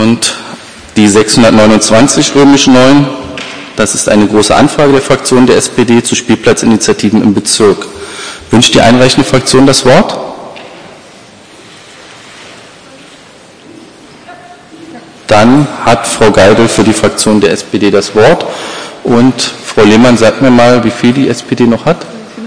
Und die 629 römisch 9, das ist eine große Anfrage der Fraktion der SPD zu Spielplatzinitiativen im Bezirk. Wünscht die einreichende Fraktion das Wort? Dann hat Frau Geidel für die Fraktion der SPD das Wort. Und Frau Lehmann, sagt mir mal, wie viel die SPD noch hat?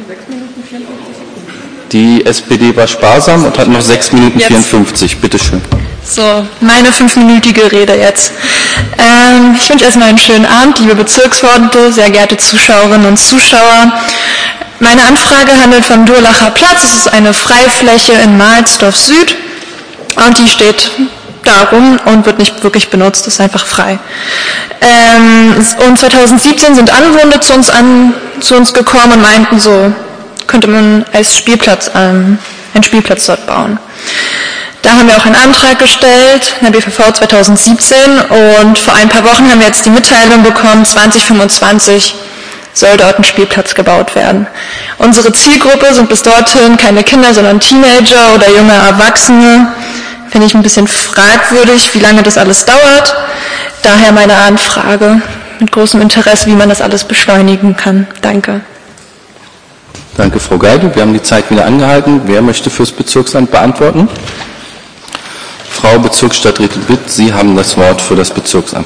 Die SPD war sparsam und hat noch 6 Minuten 54. Bitte schön. So, meine 5-minütige Rede jetzt. Ich wünsche erstmal einen schönen Abend, liebe Bezirksverordnete, sehr geehrte Zuschauerinnen und Zuschauer. Meine Anfrage handelt vom Durlacher Platz. Es ist eine Freifläche in Mahlsdorf Süd und die steht darum und wird nicht wirklich benutzt, ist einfach frei. Und 2017 sind Anwohner zu uns gekommen und meinten, so könnte man als Spielplatz, einen Spielplatz dort bauen. Da haben wir auch einen Antrag gestellt, in der BVV 2017, und vor ein paar Wochen haben wir jetzt die Mitteilung bekommen, 2025 soll dort ein Spielplatz gebaut werden. Unsere Zielgruppe sind bis dorthin keine Kinder, sondern Teenager oder junge Erwachsene. Finde ich ein bisschen fragwürdig, wie lange das alles dauert. Daher meine Anfrage mit großem Interesse, wie man das alles beschleunigen kann. Danke. Danke, Frau Geidel. Wir haben die Zeit wieder angehalten. Wer möchte fürs Bezirksamt beantworten? Frau Bezirksstadträtin Witt, Sie haben das Wort für das Bezirksamt.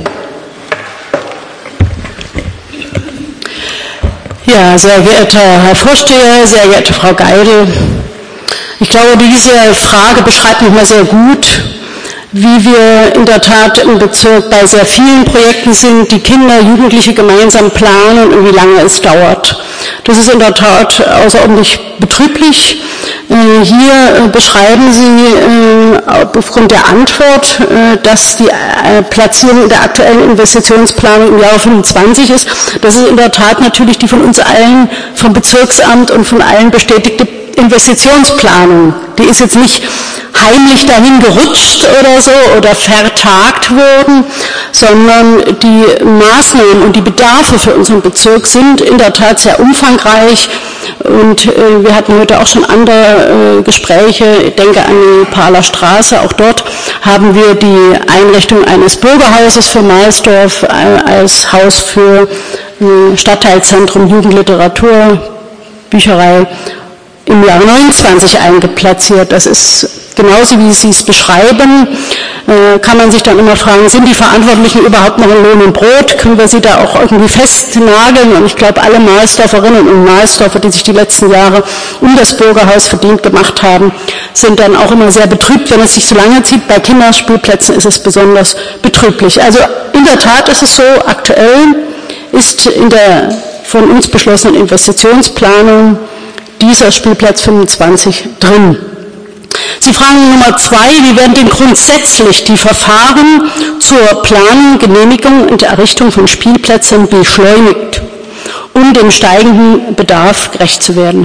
Ja, sehr geehrter Herr Vorsteher, sehr geehrte Frau Geidel. Ich glaube, diese Frage beschreibt nochmal sehr gut, wie wir in der Tat im Bezirk bei sehr vielen Projekten sind, die Kinder, Jugendliche gemeinsam planen und wie lange es dauert. Das ist in der Tat außerordentlich betrüblich. Hier beschreiben Sie aufgrund der Antwort, dass die Platzierung der aktuellen Investitionsplanung im Jahre 25 ist. Das ist in der Tat natürlich die von uns allen, vom Bezirksamt und von allen bestätigte Investitionsplanung. Die ist jetzt nicht heimlich dahin gerutscht oder so oder vertagt worden, sondern die Maßnahmen und die Bedarfe für unseren Bezirk sind in der Tat sehr umfangreich, und wir hatten heute auch schon andere Gespräche, ich denke an die Pahler Straße, auch dort haben wir die Einrichtung eines Bürgerhauses für Mahlsdorf als Haus für Stadtteilzentrum Jugendliteratur, Bücherei im Jahre 29 eingeplatziert. Das ist genauso, wie Sie es beschreiben. Kann man sich dann immer fragen, sind die Verantwortlichen überhaupt noch in Lohn und Brot? Können wir sie da auch irgendwie festnageln? Und ich glaube, alle Mahlsdorferinnen und Mahlsdorfer, die sich die letzten Jahre um das Bürgerhaus verdient gemacht haben, sind dann auch immer sehr betrübt, wenn es sich so lange zieht. Bei Kinderspielplätzen ist es besonders betrüblich. Also in der Tat ist es so, aktuell ist in der von uns beschlossenen Investitionsplanung dieser Spielplatz 25 drin. Sie fragen Nummer 2, wie werden denn grundsätzlich die Verfahren zur Planung, Genehmigung und Errichtung von Spielplätzen beschleunigt, um dem steigenden Bedarf gerecht zu werden?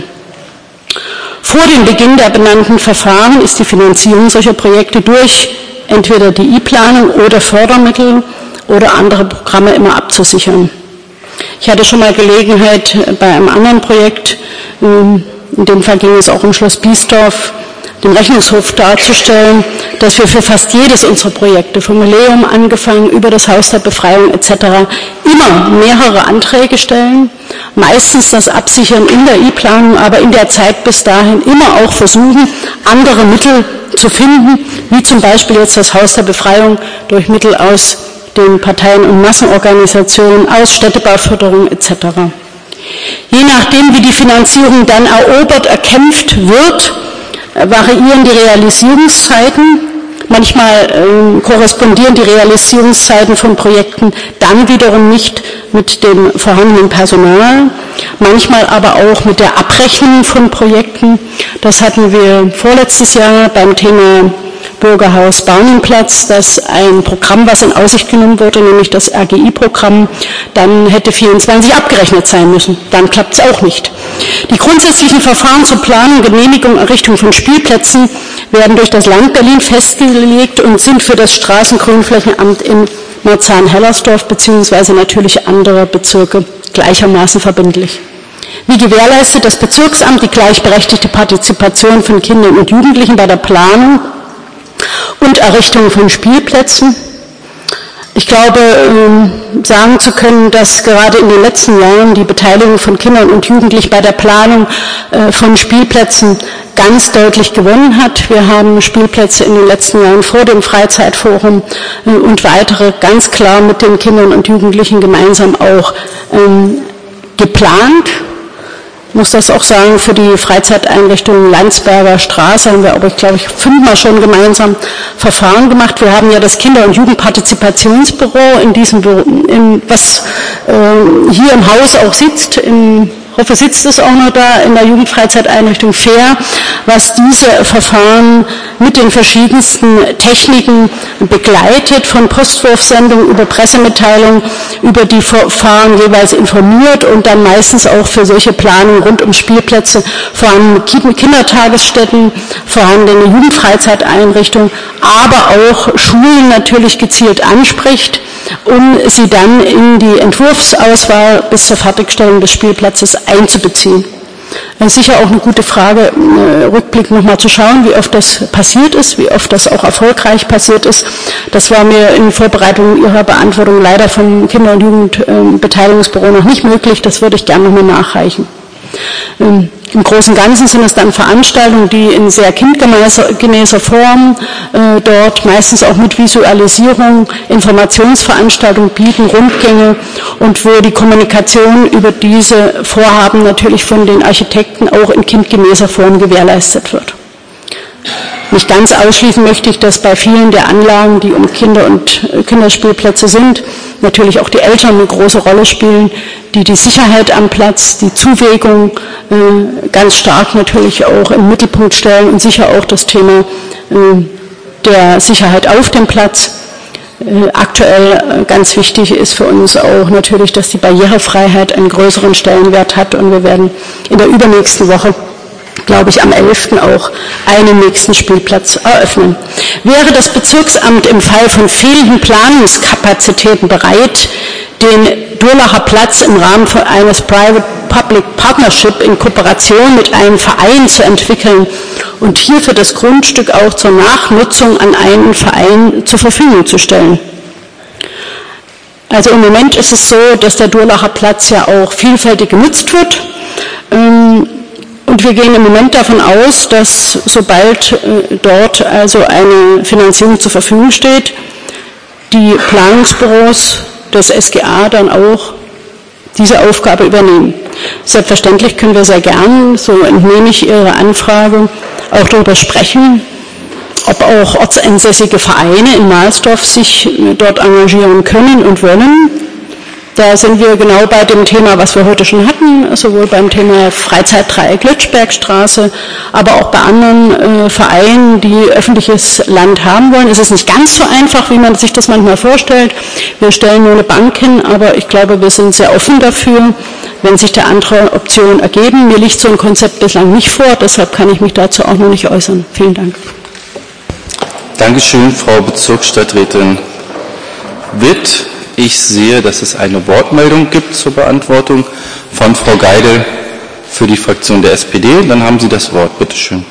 Vor dem Beginn der benannten Verfahren ist die Finanzierung solcher Projekte durch entweder die E-Planung oder Fördermittel oder andere Programme immer abzusichern. Ich hatte schon mal Gelegenheit bei einem anderen Projekt, in dem Fall ging es auch um Schloss Biesdorf, den Rechnungshof darzustellen, dass wir für fast jedes unserer Projekte, vom Museum angefangen über das Haus der Befreiung etc., immer mehrere Anträge stellen, meistens das absichern in der E-Planung, aber in der Zeit bis dahin immer auch versuchen, andere Mittel zu finden, wie zum Beispiel jetzt das Haus der Befreiung durch Mittel aus den Parteien- und Massenorganisationen, aus Städtebauförderung etc. Je nachdem, wie die Finanzierung dann erobert, erkämpft wird, variieren die Realisierungszeiten. Manchmal korrespondieren die Realisierungszeiten von Projekten dann wiederum nicht mit dem vorhandenen Personal, manchmal aber auch mit der Abrechnung von Projekten. Das hatten wir vorletztes Jahr beim Thema Bürgerhaus Bahnenplatz, dass ein Programm, was in Aussicht genommen wurde, nämlich das RGI-Programm, dann hätte 24 abgerechnet sein müssen. Dann klappt es auch nicht. Die grundsätzlichen Verfahren zur Planung, Genehmigung, Errichtung von Spielplätzen werden durch das Land Berlin festgelegt und sind für das Straßengrünflächenamt in Marzahn-Hellersdorf bzw. natürlich andere Bezirke gleichermaßen verbindlich. Wie gewährleistet das Bezirksamt die gleichberechtigte Partizipation von Kindern und Jugendlichen bei der Planung und Errichtung von Spielplätzen. Ich glaube, sagen zu können, dass gerade in den letzten Jahren die Beteiligung von Kindern und Jugendlichen bei der Planung von Spielplätzen ganz deutlich gewonnen hat. Wir haben Spielplätze in den letzten Jahren vor dem Freizeitforum und weitere ganz klar mit den Kindern und Jugendlichen gemeinsam auch geplant. Ich muss das auch sagen, für die Freizeiteinrichtung Landsberger Straße haben wir aber, glaube ich, 5-mal schon gemeinsam Verfahren gemacht. Wir haben ja das Kinder- und Jugendpartizipationsbüro in diesem Büro, was hier im Haus auch sitzt, ich hoffe, sitzt es auch noch da in der Jugendfreizeiteinrichtung Fair, was diese Verfahren mit den verschiedensten Techniken begleitet, von Postwurfsendungen über Pressemitteilungen, über die Verfahren jeweils informiert und dann meistens auch für solche Planungen rund um Spielplätze, vorhandene Kindertagesstätten, vorhandene Jugendfreizeiteinrichtungen, aber auch Schulen natürlich gezielt anspricht, um sie dann in die Entwurfsauswahl bis zur Fertigstellung des Spielplatzes einzubeziehen. Sicher auch eine gute Frage, rückblickend nochmal zu schauen, wie oft das passiert ist, wie oft das auch erfolgreich passiert ist. Das war mir in Vorbereitung Ihrer Beantwortung leider vom Kinder- und Jugendbeteiligungsbüro noch nicht möglich. Das würde ich gerne nochmal nachreichen. Im Großen und Ganzen sind es dann Veranstaltungen, die in sehr kindgemäßer Form dort meistens auch mit Visualisierung Informationsveranstaltungen bieten, Rundgänge und wo die Kommunikation über diese Vorhaben natürlich von den Architekten auch in kindgemäßer Form gewährleistet wird. Nicht ganz ausschließen möchte ich, dass bei vielen der Anlagen, die um Kinder- und Kinderspielplätze sind, natürlich auch die Eltern eine große Rolle spielen, die die Sicherheit am Platz, die Zuwägung ganz stark natürlich auch im Mittelpunkt stellen und sicher auch das Thema der Sicherheit auf dem Platz. Aktuell ganz wichtig ist für uns auch natürlich, dass die Barrierefreiheit einen größeren Stellenwert hat und wir werden in der übernächsten Woche, glaube ich, am 11. auch einen nächsten Spielplatz eröffnen. Wäre das Bezirksamt im Fall von fehlenden Planungskapazitäten bereit, den Durlacher Platz im Rahmen von eines Private-Public Partnership in Kooperation mit einem Verein zu entwickeln und hierfür das Grundstück auch zur Nachnutzung an einen Verein zur Verfügung zu stellen? Also im Moment ist es so, dass der Durlacher Platz ja auch vielfältig genutzt wird. Und wir gehen im Moment davon aus, dass sobald dort also eine Finanzierung zur Verfügung steht, die Planungsbüros des SGA dann auch diese Aufgabe übernehmen. Selbstverständlich können wir sehr gern, so entnehme ich Ihre Anfrage, auch darüber sprechen, ob auch ortsansässige Vereine in Mahlsdorf sich dort engagieren können und wollen. Da sind wir genau bei dem Thema, was wir heute schon hatten, sowohl beim Thema Freizeitdreieck Lötschbergstraße, aber auch bei anderen Vereinen, die öffentliches Land haben wollen. Es ist nicht ganz so einfach, wie man sich das manchmal vorstellt. Wir stellen nur eine Bank hin, aber ich glaube, wir sind sehr offen dafür, wenn sich da andere Optionen ergeben. Mir liegt so ein Konzept bislang nicht vor, deshalb kann ich mich dazu auch noch nicht äußern. Vielen Dank. Dankeschön, Frau Bezirksstadträtin Witt. Ich sehe, dass es eine Wortmeldung gibt zur Beantwortung von Frau Geidel für die Fraktion der SPD. Dann haben Sie das Wort. Bitte schön.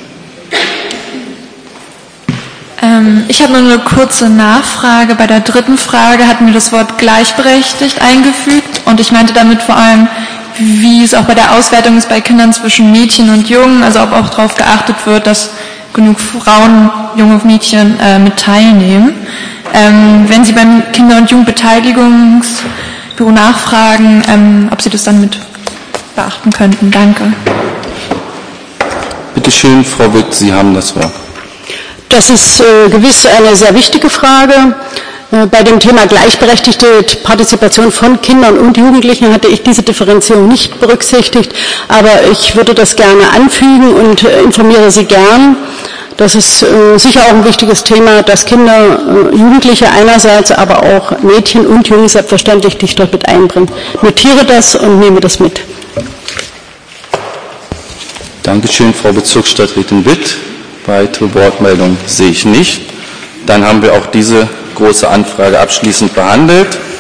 Ich habe nur eine kurze Nachfrage. Bei der dritten Frage hatten wir das Wort gleichberechtigt eingefügt und ich meinte damit vor allem, wie es auch bei der Auswertung ist bei Kindern zwischen Mädchen und Jungen, also ob auch darauf geachtet wird, dass genug Frauen, junge Mädchen mit teilnehmen. Wenn Sie beim Kinder- und Jugendbeteiligungsbüro nachfragen, ob Sie das dann mit beachten könnten. Danke. Bitte schön, Frau Witt, Sie haben das Wort. Das ist gewiss eine sehr wichtige Frage. Bei dem Thema gleichberechtigte Partizipation von Kindern und Jugendlichen hatte ich diese Differenzierung nicht berücksichtigt, aber ich würde das gerne anfügen und informiere Sie gern. Das ist sicher auch ein wichtiges Thema, dass Kinder, Jugendliche einerseits, aber auch Mädchen und Jungs selbstverständlich dich dort mit einbringen. Notiere das und nehme das mit. Dankeschön, Frau Bezirksstadträtin Witt. Weitere Wortmeldungen sehe ich nicht. Dann haben wir auch diese große Anfrage abschließend behandelt.